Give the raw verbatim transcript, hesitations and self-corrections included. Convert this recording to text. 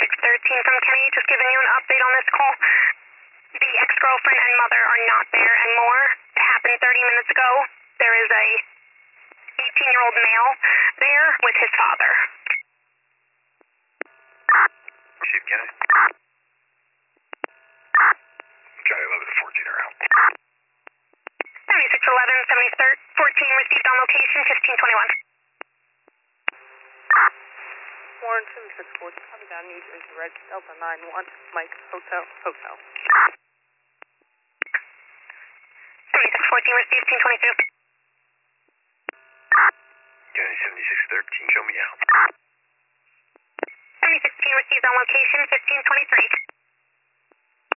thirteen from Kenny, just giving you an update on this call. The ex-girlfriend and mother are not there anymore. It happened thirty minutes ago. There is a eighteen-year-old male there with his father. Chief Kenny. Charlie eleven fourteen are out. seventy-six eleven, seventy-three fourteen received on location, fifteen twenty-one. Warren seventy-six fourteen, copy down, New Jersey, Red Delta nine one, Mike, Hotel, Hotel. seventy-six fourteen received, fifteen twenty-two. Kenny seventy-six thirteen, show me out. seventy-six received on location, fifteen twenty-three.